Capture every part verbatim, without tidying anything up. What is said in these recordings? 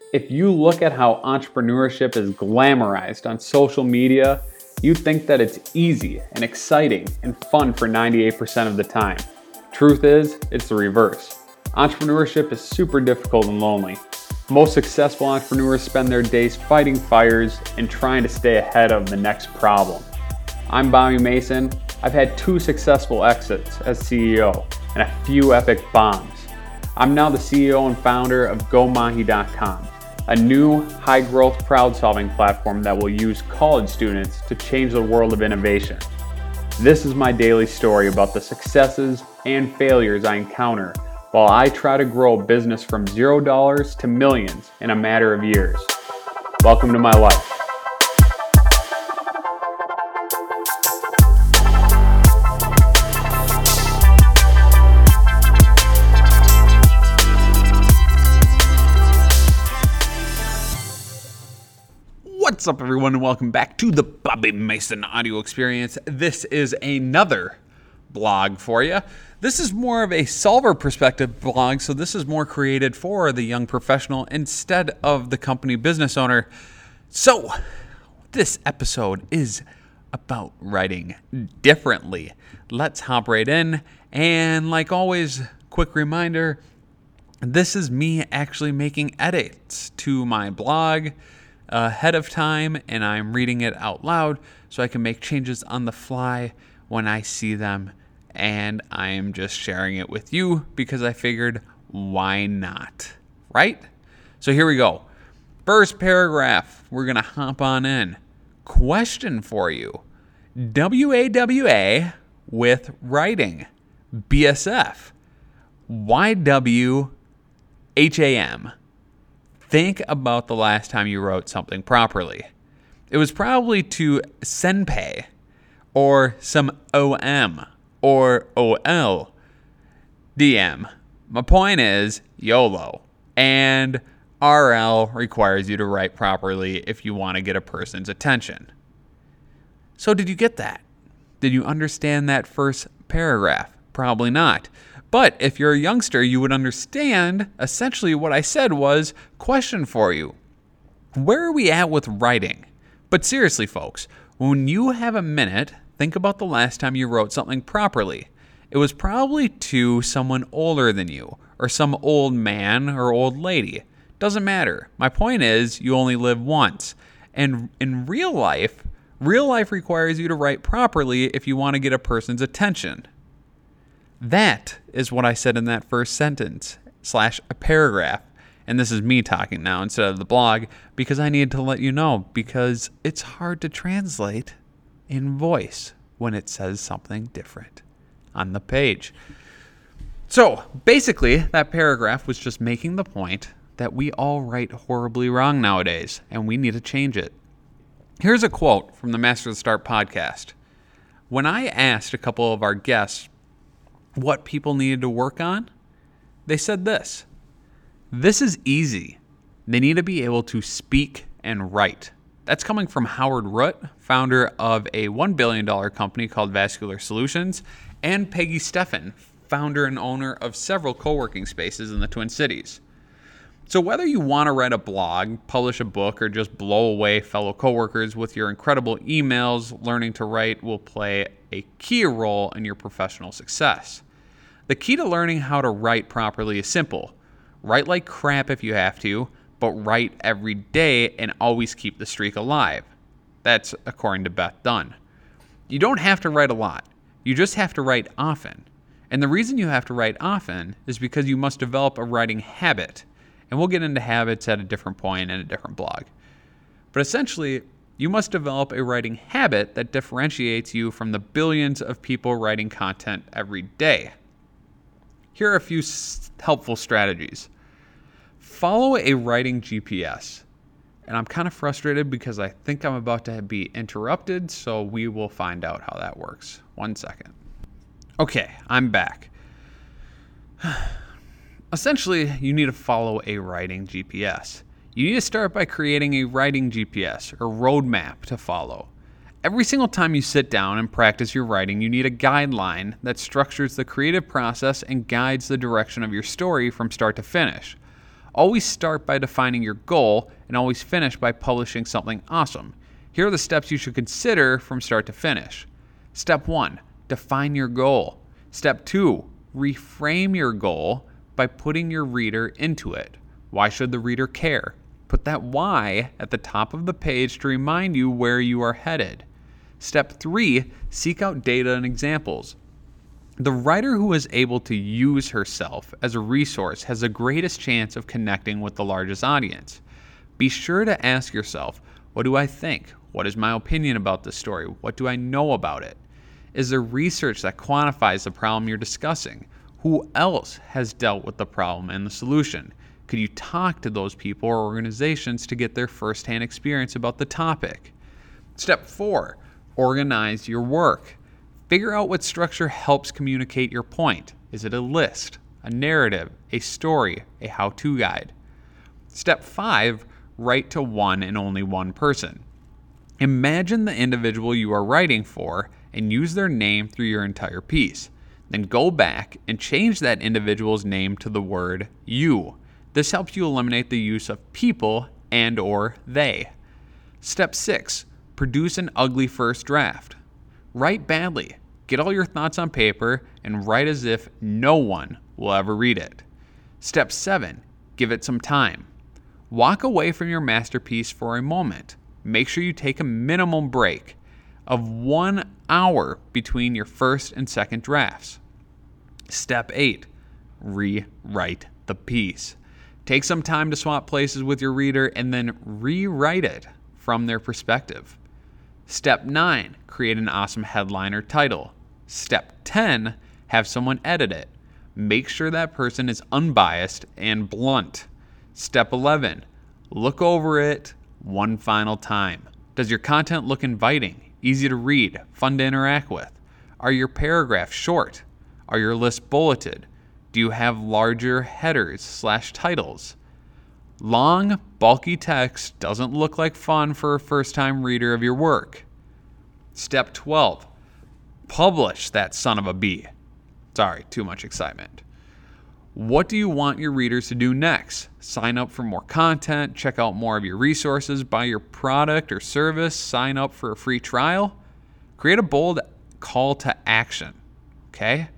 If you look at how entrepreneurship is glamorized on social media, you'd think that it's easy and exciting and fun for ninety-eight percent of the time. Truth is, it's the reverse. Entrepreneurship is super difficult and lonely. Most successful entrepreneurs spend their days fighting fires and trying to stay ahead of the next problem. I'm Bobby Mason. I've had two successful exits as C E O and a few epic bombs. I'm now the C E O and founder of Go Mahi dot com, a new high-growth crowd-solving platform that will use college students to change the world of innovation. This is my daily story about the successes and failures I encounter while I try to grow a business from zero dollars to millions in a matter of years. Welcome to my life. What's up, everyone, and welcome back to the Bobby Mason audio experience. This is another blog for you. This is more of a solver perspective blog, so this is more created for the young professional instead of the company business owner. So this episode is about writing differently. Let's hop right in. And like always, quick reminder, this is me actually making edits to my blog ahead of time, and I'm reading it out loud so I can make changes on the fly when I see them, and I'm just sharing it with you because I figured, why not, right? So here we go. First paragraph, we're going to hop on in. Question for you. W A W A with writing. B S F. Y W H A M. Think about the last time you wrote something properly. It was probably to senpei, or some O M, or O L. D M. My point is YOLO, and R L requires you to write properly if you want to get a person's attention. So did you get that? Did you understand that first paragraph? Probably not. But if you're a youngster, you would understand essentially what I said was, question for you. Where are we at with writing? But seriously, folks, when you have a minute, think about the last time you wrote something properly. It was probably to someone older than you, or some old man or old lady. Doesn't matter. My point is, you only live once. And in real life, real life requires you to write properly if you want to get a person's attention. That is what I said in that first sentence, slash a paragraph. And this is me talking now instead of the blog, because I needed to let you know, because it's hard to translate in voice when it says something different on the page. So basically, that paragraph was just making the point that we all write horribly wrong nowadays, and we need to change it. Here's a quote from the Master of the Start podcast. When I asked a couple of our guests what people needed to work on, they said this: this is easy. They need to be able to speak and write. That's coming from Howard Root, founder of a one billion dollars company called Vascular Solutions, and Peggy Steffen, founder and owner of several co-working spaces in the Twin Cities. So whether you want to write a blog, publish a book, or just blow away fellow coworkers with your incredible emails, learning to write will play a key role in your professional success. The key to learning how to write properly is simple. Write like crap if you have to, but write every day and always keep the streak alive. That's according to Beth Dunn. You don't have to write a lot. You just have to write often. And the reason you have to write often is because you must develop a writing habit. And we'll get into habits at a different point in a different blog. But essentially, you must develop a writing habit that differentiates you from the billions of people writing content every day. Here are a few helpful strategies. Follow a writing G P S. And I'm kind of frustrated because I think I'm about to be interrupted, so we will find out how that works. One second. Okay, I'm back. Essentially, you need to follow a writing G P S. You need to start by creating a writing G P S or roadmap to follow. Every single time you sit down and practice your writing, you need a guideline that structures the creative process and guides the direction of your story from start to finish. Always start by defining your goal and always finish by publishing something awesome. Here are the steps you should consider from start to finish. Step one, define your goal. Step two, reframe your goal by putting your reader into it. Why should the reader care? Put that why at the top of the page to remind you where you are headed. Step three, seek out data and examples. The writer who is able to use herself as a resource has the greatest chance of connecting with the largest audience. Be sure to ask yourself, what do I think? What is my opinion about this story? What do I know about it? Is there research that quantifies the problem you're discussing? Who else has dealt with the problem and the solution? Could you talk to those people or organizations to get their firsthand experience about the topic? Step four, organize your work. Figure out what structure helps communicate your point. Is it a list, a narrative, a story, a how-to guide? Step five, write to one and only one person. Imagine the individual you are writing for and use their name through your entire piece. Then go back and change that individual's name to the word you. This helps you eliminate the use of people and or they. Step six, produce an ugly first draft. Write badly. Get all your thoughts on paper and write as if no one will ever read it. Step seven, give it some time. Walk away from your masterpiece for a moment. Make sure you take a minimum break of one hour between your first and second drafts. Step eight, rewrite the piece. Take some time to swap places with your reader and then rewrite it from their perspective. Step nine, create an awesome headline or title. Step ten, have someone edit it. Make sure that person is unbiased and blunt. Step eleven, look over it one final time. Does your content look inviting, easy to read, fun to interact with? Are your paragraphs short? Are your lists bulleted? Do you have larger headers slash titles? Long, bulky text doesn't look like fun for a first-time reader of your work. Step twelve, publish that son of a bee. Sorry, too much excitement. What do you want your readers to do next? Sign up for more content, check out more of your resources, buy your product or service, sign up for a free trial? Create a bold call to action, okay?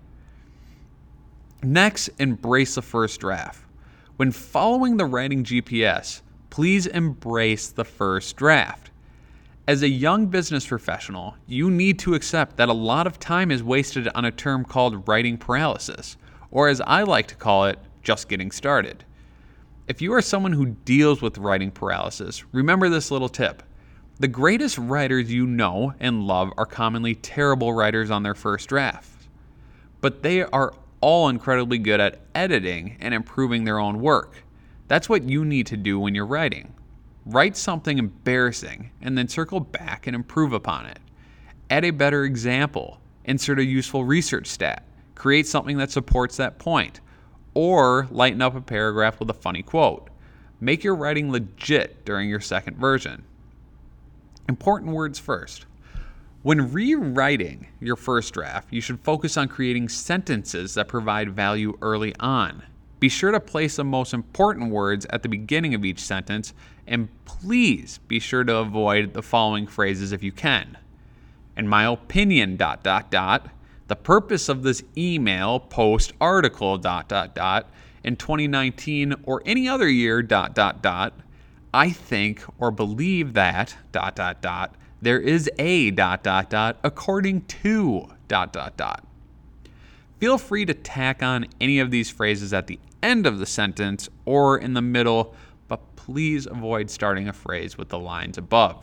Next, embrace the first draft. When following the writing G P S, please embrace the first draft. As a young business professional, you need to accept that a lot of time is wasted on a term called writing paralysis, or as I like to call it, just getting started. If you are someone who deals with writing paralysis, remember this little tip. The greatest writers you know and love are commonly terrible writers on their first draft, but they are all incredibly good at editing and improving their own work. That's what you need to do when you're writing. Write something embarrassing and then circle back and improve upon it. Add a better example, insert a useful research stat, create something that supports that point, or lighten up a paragraph with a funny quote. Make your writing legit during your second version. Important words first. When rewriting your first draft, you should focus on creating sentences that provide value early on. Be sure to place the most important words at the beginning of each sentence, and please be sure to avoid the following phrases if you can. In my opinion, dot, dot, dot, the purpose of this email, post, article, dot, dot, dot, in twenty nineteen or any other year, dot, dot, dot, I think or believe that, dot, dot, dot, there is a, dot, dot, dot, according to, dot, dot, dot. Feel free to tack on any of these phrases at the end of the sentence or in the middle, but please avoid starting a phrase with the lines above.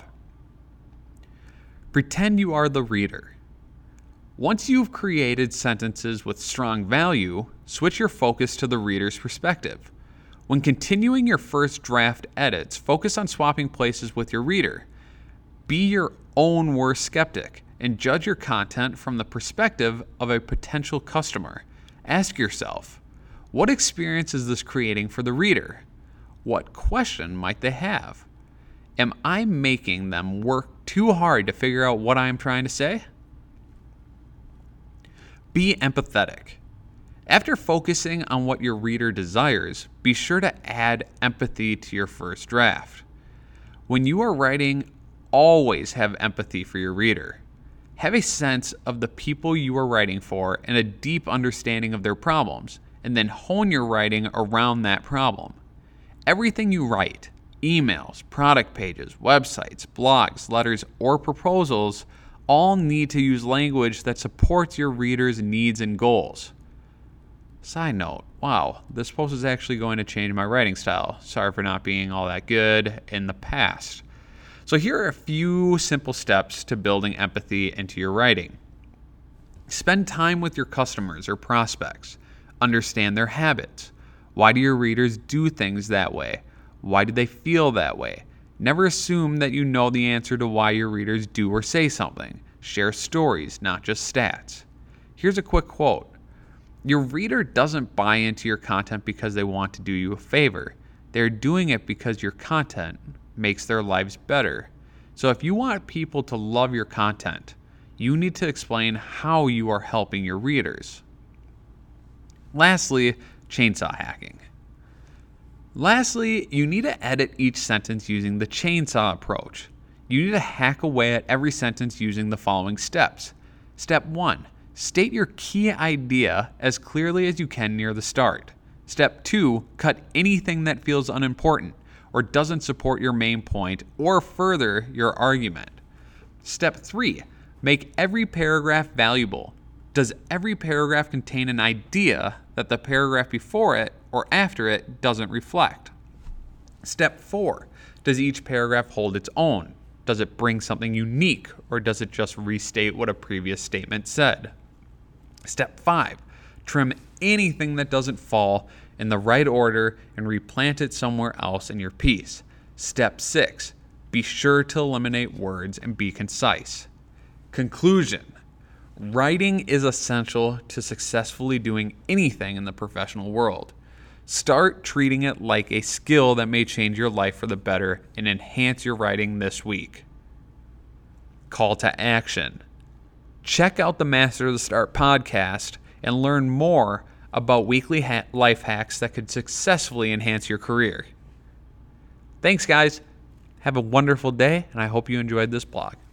Pretend you are the reader. Once you've created sentences with strong value, switch your focus to the reader's perspective. When continuing your first draft edits, focus on swapping places with your reader. Be your own worst skeptic and judge your content from the perspective of a potential customer. Ask yourself, what experience is this creating for the reader? What question might they have? Am I making them work too hard to figure out what I am trying to say? Be empathetic. After focusing on what your reader desires, be sure to add empathy to your first draft. When you are writing, always have empathy for your reader. Have a sense of the people you are writing for and a deep understanding of their problems, and then hone your writing around that problem. Everything you write, emails, product pages, websites, blogs, letters, or proposals, all need to use language that supports your reader's needs and goals. Side note, wow, this post is actually going to change my writing style. Sorry for not being all that good in the past. So here are a few simple steps to building empathy into your writing. Spend time with your customers or prospects. Understand their habits. Why do your readers do things that way? Why do they feel that way? Never assume that you know the answer to why your readers do or say something. Share stories, not just stats. Here's a quick quote. Your reader doesn't buy into your content because they want to do you a favor. They're doing it because your content makes their lives better. So if you want people to love your content, you need to explain how you are helping your readers. Lastly, chainsaw hacking. Lastly, you need to edit each sentence using the chainsaw approach. You need to hack away at every sentence using the following steps. Step one, state your key idea as clearly as you can near the start. Step two, cut anything that feels unimportant or doesn't support your main point or further your argument. Step three, make every paragraph valuable. Does every paragraph contain an idea that the paragraph before it or after it doesn't reflect? Step four, does each paragraph hold its own? Does it bring something unique or does it just restate what a previous statement said? Step five, trim anything that doesn't fall in the right order and replant it somewhere else in your piece. Step six, be sure to eliminate words and be concise. Conclusion. Writing is essential to successfully doing anything in the professional world. Start treating it like a skill that may change your life for the better and enhance your writing this week. Call to action. Check out the Master the Start podcast and learn more about weekly ha- life hacks that could successfully enhance your career. Thanks, guys. Have a wonderful day, and I hope you enjoyed this blog.